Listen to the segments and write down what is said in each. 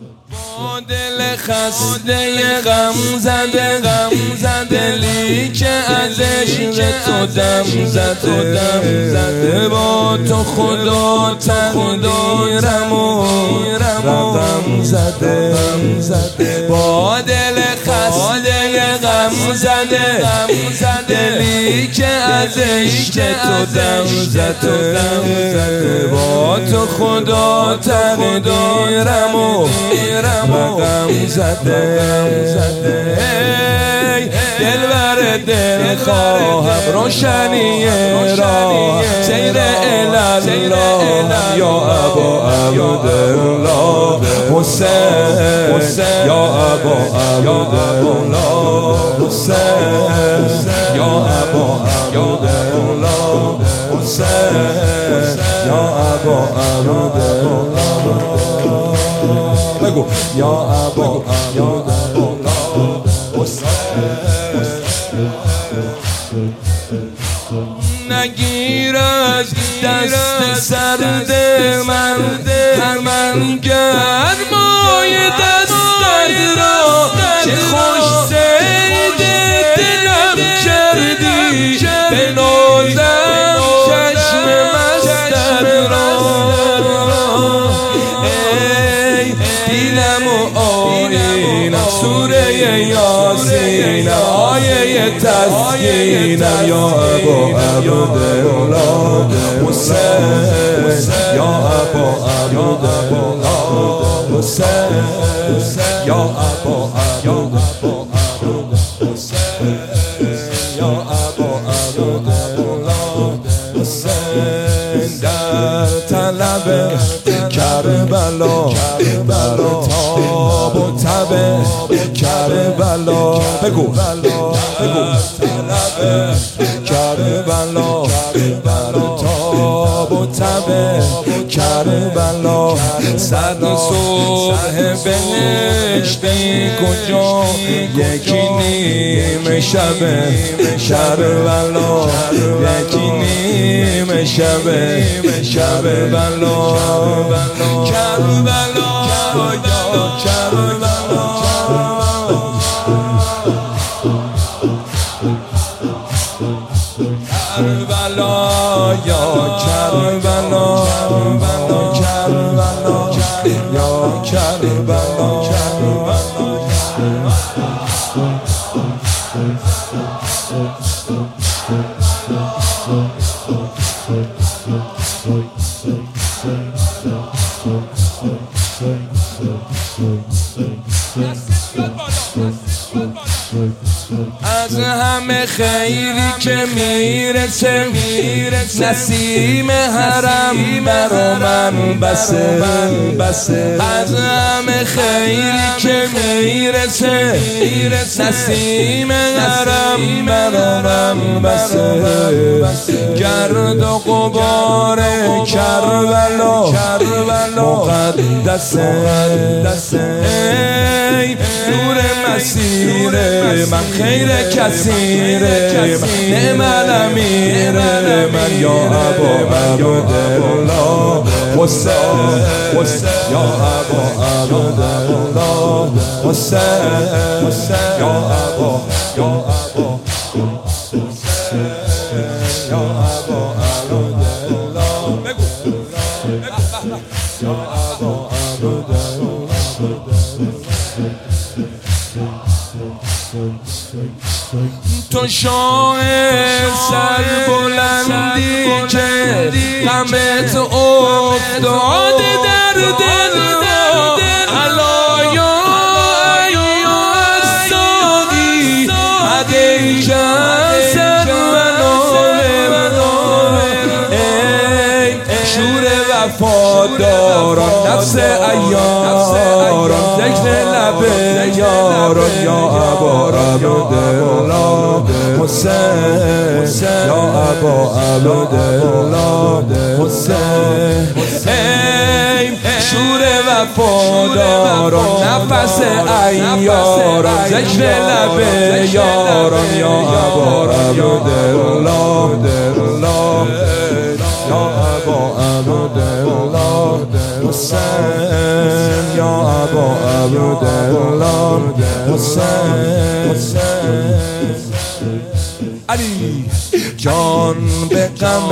با دل خسته غم زده دلی که از عشق تو دم زده با تو خدا تقدیرم و رقم زده با دل خسته غم زده دلی که از عشق تو دم زده با تو خدا تقدیرم و رقم زده دل بر دل خواهم روشنی راه سیر الله یا ابا عبدالله حسین یا ابا عبدالله حسین یا ابا عبدالله حسین یا ابا عبدالله بگو یا ابا عبدالله نگیر از دست سرد من گرمای دستت را چه خوش صید دلم کردی بنازم چشم مستت را ای دیلم و آینم سوره یاسین آیه تسکینم یا ابا عبدالله حسین یا ابا عبدالله حسین یا ابا عبدالله حسین یا ابا عبدالله حسین در طلب کربلا بر تاب و تب کربلا بگو طلب کربلا بر تاب و تب کربلا صد صبح بهشتی کجا یکی نیم شب کربلا یکی نیم شب کربلا کربلا یا کربلا کربلا یا کربلا یا کربلا از همه خیری که میرسه نسیم حرم برا من بسه از همه خیری که میرسه نسیم حرم برا من بسه گرد و غبار کربلا مقدسه ای نور مسیر من خیر کثیره نعم الامیر من یا ابا عبدالله حسین یا ابا عبدالله حسین یا ابا یا ابا عبدالله بگو یا ابا عبدالله تو شاه سر بلندی که غمت افتاده در دل علایا ایاز ساقی عدی کسر ای شور وفاداران نفس ایاران ذکر لب یاران یا ابا عبدالله حسین یا ابا عبدالله حسین ای شور وفاداران نفس ایاران ذکر لب یاران یا ابا عبدالله یا ابا عبدالله حسین یا ابا عبدالله حسین علی جان به غم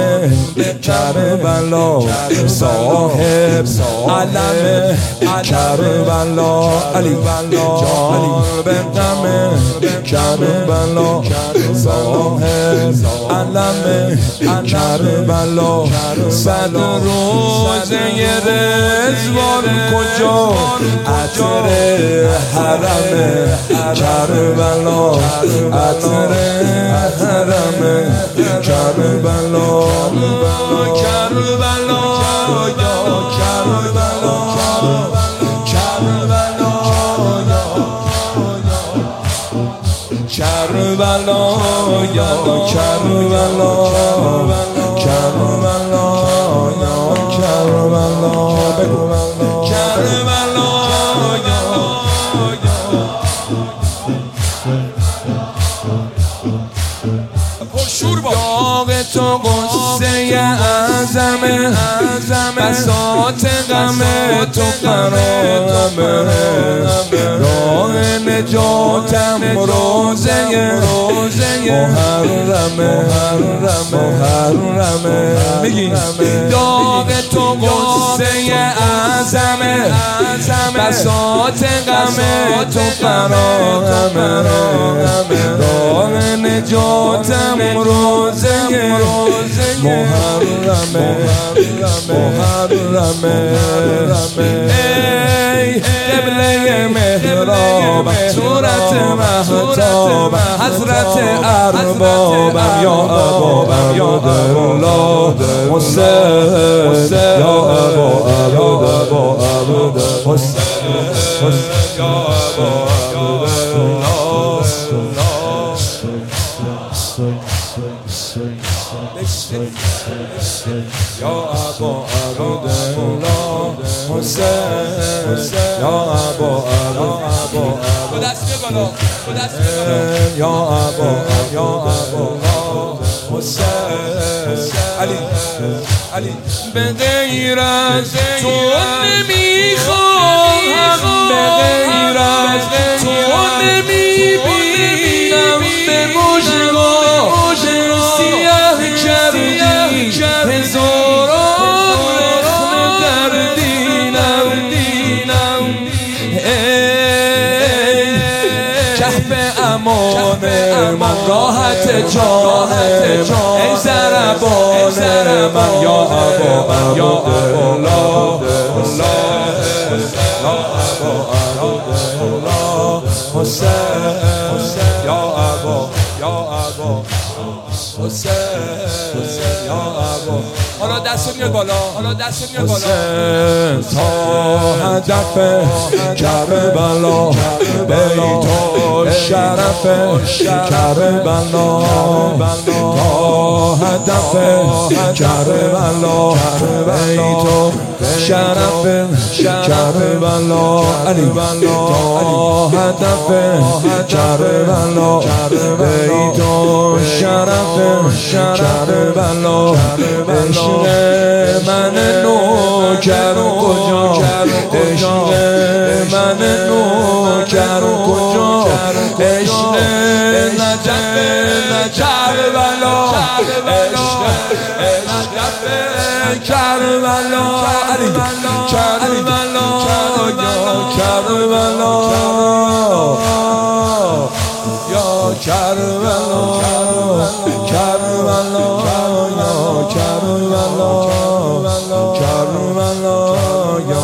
کربلا صاحب علم کربلا علی جان به غم کربلا صاحب علم کربلا صد روزه رضوان کجا عطر حرم کربلا عطر حرم کربلا کربلا یا کربلا کربلا کربلا یا کربلا کربلا یا کربلا بگو کربلا داغ تو قصه اعظمه بساط غم تو قرارمه راه نجاتم روزه محرمه میگی داغ تو قصه اعظمه بساط غم تو قرارمه راه نجاتم روزه محرمه ای قبله محراب صورت مهتاب حضرت اربابم یا عبدالله حسین یا عبدالله حسین یا عبدالله یا ابا عبدالله حسین یا ابا عبدالله یا ابا حسین علی به غیر از تو نمیخواهم به غیر از تو نمیبینم به مژگان سیاه کردی هزاران رخنه در دینم کهف امان من راحت جان ای ضربان من یا ابا عبدالله حسین یا ابا حسین یا ابا حالا دست میاد بالا حسین تا هدف کربلا بیت شرف کربلا تا هدف کربلا بیت شرف کربلا علی تا هدف کربلا بیت شرف کربلا عشق من نوکر کجا عشق من نوکر کجا عشق نجف کربلا عشق کربلا علی کربلا یا کربلا یا کربلا کربلا یا کربلا کربلا یا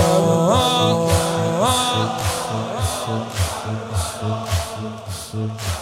کربلا